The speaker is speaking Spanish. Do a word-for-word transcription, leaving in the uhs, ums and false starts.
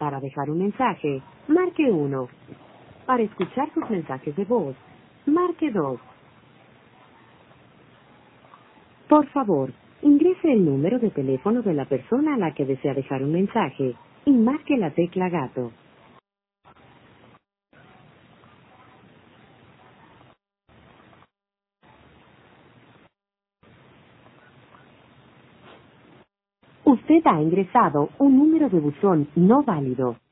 Para dejar un mensaje, marque uno. Para escuchar sus mensajes de voz, marque dos. Por favor, ingrese el número de teléfono de la persona a la que desea dejar un mensaje y marque la tecla gato. Usted ha ingresado un número de buzón no válido.